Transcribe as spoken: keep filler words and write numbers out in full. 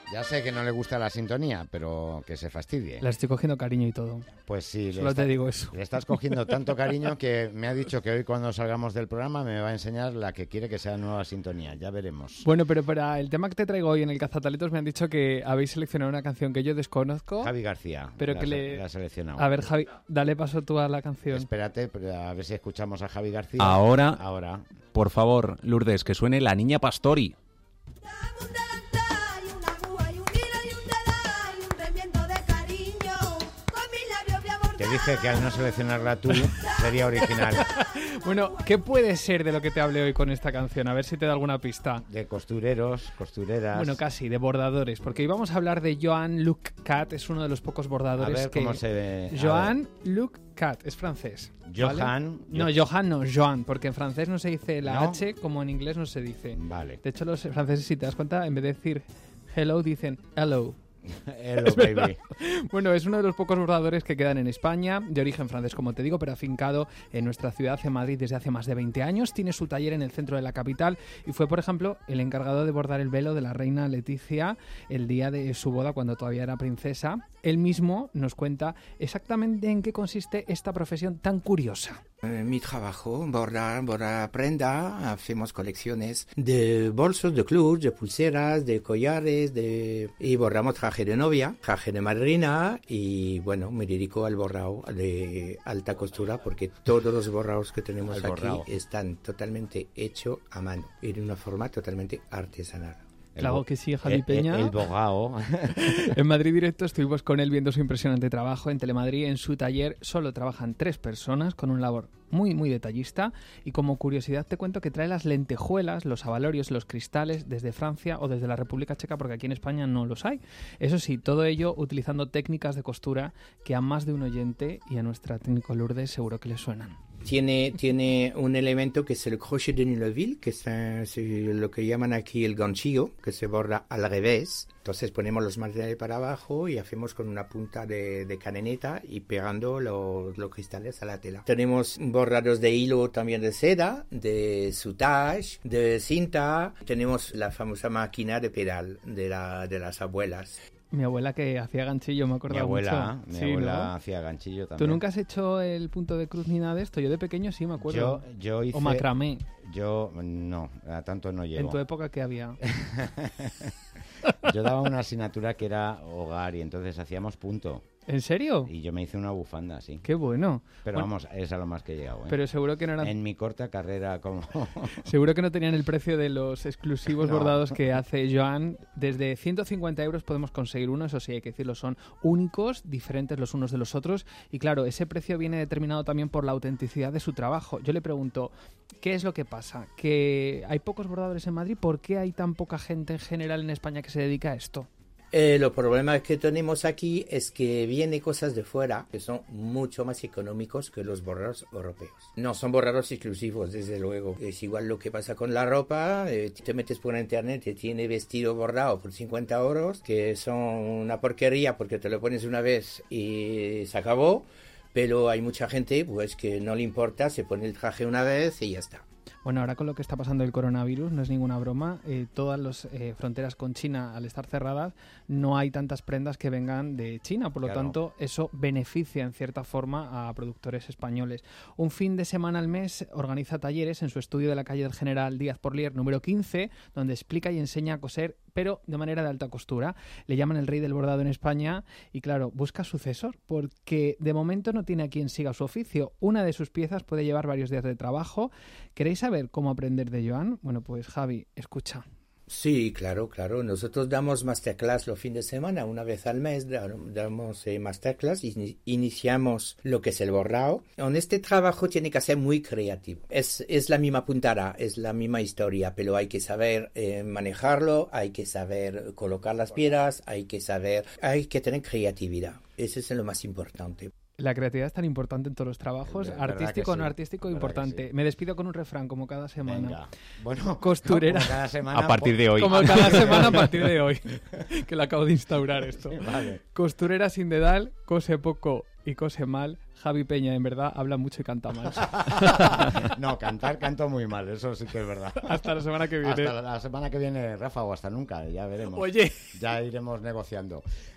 Ya sé que no le gusta la sintonía, pero que se fastidie. La estoy cogiendo cariño y todo. Pues sí. Solo te digo eso. Le estás cogiendo tanto cariño que me ha dicho que hoy cuando salgamos del programa me va a enseñar la que quiere que sea nueva sintonía. Ya veremos. Bueno, pero para el tema que te traigo hoy en el Cazatalitos me han dicho que habéis seleccionado una canción que yo desconozco. Javi García. Pero la, que le... la ha seleccionado. A ver, Javi, dale paso tú a la canción. Espérate, a ver si escuchamos a Javi García. Ahora, Ahora. Por favor, Lourdes, que suene La Niña Pastori. Te dije que al no seleccionarla tú sería original. Bueno, ¿qué puede ser de lo que te hable hoy con esta canción? A ver si te da alguna pista. De costureros, costureras. Bueno, casi, de bordadores, porque hoy vamos a hablar de Joan Luc Cat, es uno de los pocos bordadores a ver que... cómo se ve. Joan Luc Cat, es francés. Johan. ¿vale? No, Johan no, Joan, porque en francés no se dice la ¿No? H como en inglés no se dice. Vale. De hecho, los franceses, si te das cuenta, en vez de decir hello, dicen hello. Hello, baby. Bueno, es uno de los pocos bordadores que quedan en España, de origen francés, como te digo, pero afincado en nuestra ciudad, en Madrid, desde hace más de veinte años. Tiene su taller en el centro de la capital y fue, por ejemplo, el encargado de bordar el velo de la reina Leticia el día de su boda, cuando todavía era princesa. Él mismo nos cuenta exactamente en qué consiste esta profesión tan curiosa. Eh, mi trabajo, bordar, bordar prenda, hacemos colecciones de bolsos, de clubs, de pulseras, de collares, de... y bordamos traje de novia, traje de madrina y bueno, me dedico al bordado de alta costura porque todos los bordados que tenemos al aquí bordado. Están totalmente hechos a mano y de una forma totalmente artesanal. Claro que sí, Javi el, Peña. El, el bogao. En Madrid Directo estuvimos con él viendo su impresionante trabajo en Telemadrid. En su taller solo trabajan tres personas con un labor muy, muy detallista. Y como curiosidad te cuento que trae las lentejuelas, los abalorios, los cristales desde Francia o desde la República Checa, porque aquí en España no los hay. Eso sí, todo ello utilizando técnicas de costura que a más de un oyente y a nuestra técnico Lourdes seguro que le suenan. Tiene, tiene un elemento que es el crochet de Neuville, que es, es lo que llaman aquí el ganchillo, que se borda al revés. Entonces ponemos los materiales para abajo y hacemos con una punta de, de caneneta y pegando los, los cristales a la tela. Tenemos bordados de hilo también de seda, de soutache, de cinta. Tenemos la famosa máquina de pedal de, la, de las abuelas. Mi abuela que hacía ganchillo, me acuerdo Mi abuela, mucho. mi Sí, abuela ¿no? hacía ganchillo también. ¿Tú nunca has hecho el punto de cruz ni nada de esto? Yo de pequeño sí me acuerdo. Yo, yo hice... O macramé. Yo no, a tanto no llego. ¿En tu época qué había? Yo daba una asignatura que era hogar y entonces hacíamos punto. ¿En serio? Y yo me hice una bufanda, sí. Qué bueno. Pero bueno, vamos, es a lo más que he llegado, ¿eh? Pero seguro que no eran... En mi corta carrera como... Seguro que no tenían el precio de los exclusivos No. bordados que hace Joan. Desde ciento cincuenta euros podemos conseguir uno, eso sí, hay que decirlo, son únicos, diferentes los unos de los otros. Y claro, ese precio viene determinado también por la autenticidad de su trabajo. Yo le pregunto, ¿qué es lo que pasa? ¿Que hay pocos bordadores en Madrid? ¿Por qué hay tan poca gente en general en España que se dedica a esto? Eh, los problemas que tenemos aquí es que vienen cosas de fuera que son mucho más económicos que los bordados europeos. No son bordados exclusivos, desde luego. Es igual lo que pasa con la ropa. Eh, te metes por internet y tiene vestido bordado por cincuenta euros, que son una porquería porque te lo pones una vez y se acabó. Pero hay mucha gente pues que no le importa, se pone el traje una vez y ya está. Bueno, ahora con lo que está pasando el coronavirus, no es ninguna broma, eh, todas las eh, fronteras con China, al estar cerradas, no hay tantas prendas que vengan de China, por lo Claro. tanto, eso beneficia en cierta forma a productores españoles. Un fin de semana al mes organiza talleres en su estudio de la calle del General Díaz Porlier, número quince, donde explica y enseña a coser, pero de manera de alta costura. Le llaman el rey del bordado en España y, claro, busca sucesor, porque de momento no tiene a quien siga su oficio. Una de sus piezas puede llevar varios días de trabajo. ¿Queréis saber cómo aprender de Joan? Bueno, pues Javi, escucha. Sí, claro, claro. Nosotros damos masterclass los fines de semana, una vez al mes damos eh, masterclass y iniciamos lo que es el bordado. En este trabajo tiene que ser muy creativo. Es, es la misma puntada, es la misma historia, pero hay que saber eh, manejarlo, hay que saber colocar las piedras, hay que saber, hay que tener creatividad. Eso es lo más importante. La creatividad es tan importante en todos los trabajos, Verdad artístico o que no sí, artístico, verdad importante. que sí. Me despido con un refrán, como cada semana. Venga. Bueno, Costurera. como cada semana, A partir de hoy. Como cada semana a partir de hoy, que lo acabo de instaurar esto. Vale. Costurera sin dedal, cose poco y cose mal, Javi Peña, en verdad, habla mucho y canta mal. No, cantar canto muy mal, eso sí que es verdad. Hasta la semana que viene. Hasta la semana que viene, Rafa, o hasta nunca, ya veremos. Oye. Ya iremos negociando.